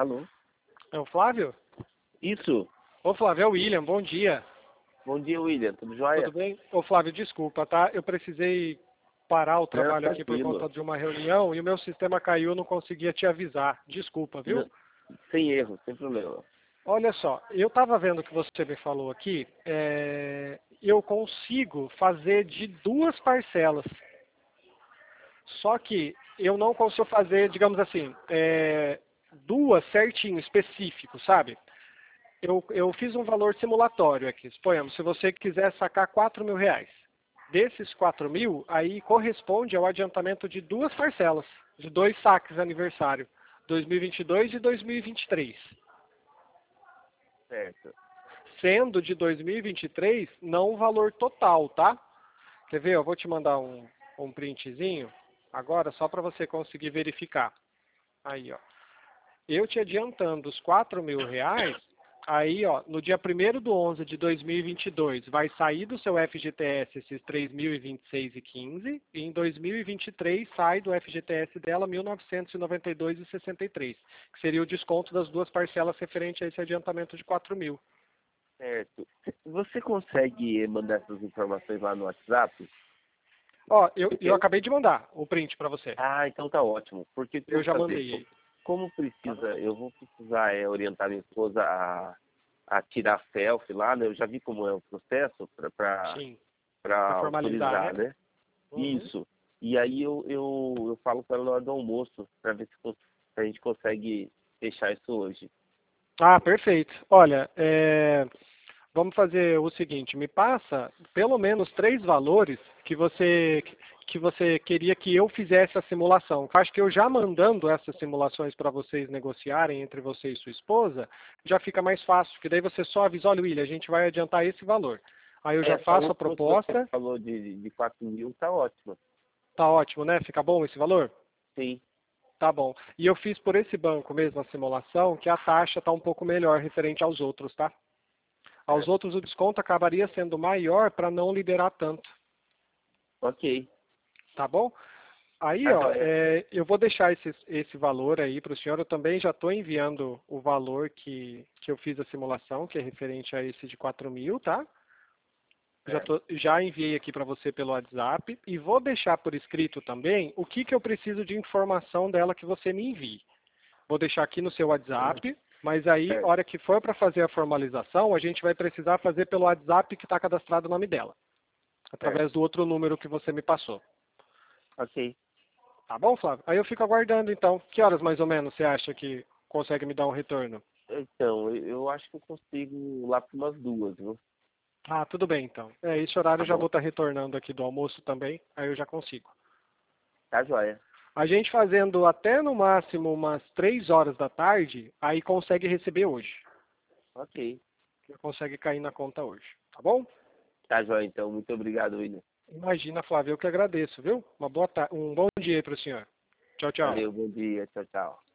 Alô? É o Flávio? Isso. Ô Flávio, é o William, bom dia. Bom dia, William. Tudo Tudo jóia? bem? Ô Flávio, desculpa, tá? Eu precisei parar o Não, trabalho aqui por tranquilo. conta de uma reunião e o meu sistema caiu, eu não conseguia te avisar. Desculpa, viu? Não, sem erro, sem problema. Olha só, eu estava vendo o que você me falou aqui, eu consigo fazer de duas parcelas, só que eu não consigo fazer, digamos assim, duas certinho, específico, sabe? Eu fiz um valor simulatório aqui. Suponhamos, se você quiser sacar 4 mil reais. Desses 4 mil, aí corresponde ao adiantamento de duas parcelas, de dois saques aniversário, 2022 e 2023. Certo. Sendo de 2023, não o valor total, tá? Quer ver? Eu vou te mandar um printzinho agora, só para você conseguir verificar. Aí, ó. Eu te adiantando os 4 mil reais, aí, ó, no dia 1º de 11 de 2022, vai sair do seu FGTS esses 3.026,15 e em 2023 sai do FGTS dela 1.992,63, que seria o desconto das duas parcelas referente a esse adiantamento de 4 mil. Certo. Você consegue mandar essas informações lá no WhatsApp? Ó, eu acabei de mandar o print para você. Ah, então tá ótimo. Porque o que eu Eu vou já fazer? mandei aí. Como precisa, eu vou precisar orientar minha esposa a tirar selfie lá, né? Eu já vi como é o processo Sim, para para formalizar, autorizar, né? né? Uhum. Isso. E aí eu falo com ela na hora do almoço, para ver se a gente consegue fechar isso hoje. Ah, perfeito. Olha, vamos fazer o seguinte, me passa pelo menos 3 valores que você queria que eu fizesse a simulação. Acho que eu já mandando essas simulações para vocês negociarem entre você e sua esposa, já fica mais fácil, porque daí você só avisa, olha, William, a gente vai adiantar esse valor. Aí eu já Essa faço a última que você proposta, falou de 4 mil tá ótima. tá ótimo, né? Fica bom esse valor? Sim. Tá bom. E eu fiz por esse banco mesmo a simulação, que a taxa está um pouco melhor referente aos outros, tá? Aos É. outros o desconto acabaria sendo maior para não liberar tanto, Ok. tá bom? Aí, Tá ó, joia. eu vou deixar esse valor aí para o senhor. Eu também já estou enviando o valor que eu fiz a simulação, que é referente a esse de 4 mil, tá? É. Já enviei aqui para você pelo WhatsApp e vou deixar por escrito também o que eu preciso de informação dela que você me envie. Vou deixar aqui no seu WhatsApp, mas aí, Certo. hora que for para fazer a formalização, a gente vai precisar fazer pelo WhatsApp que está cadastrado o nome dela, Certo. através do outro número que você me passou. Ok. Tá bom, Flávio? Aí eu fico aguardando, então. Que horas mais ou menos você acha que consegue me dar um retorno? Então, eu acho que eu consigo lá para umas 2, viu? Ah, tudo bem, então. Esse horário Tá eu já bom. vou estar retornando aqui do almoço também, aí eu já consigo. Tá joia. A gente fazendo até no máximo umas 3 horas da tarde, aí consegue receber hoje. Ok. Consegue cair na conta hoje. Tá bom? Tá joia, então. Muito obrigado, William. Imagina, Flávio, eu que agradeço, viu? Um bom dia aí para o senhor. Tchau, tchau. Valeu, bom dia. Tchau, tchau.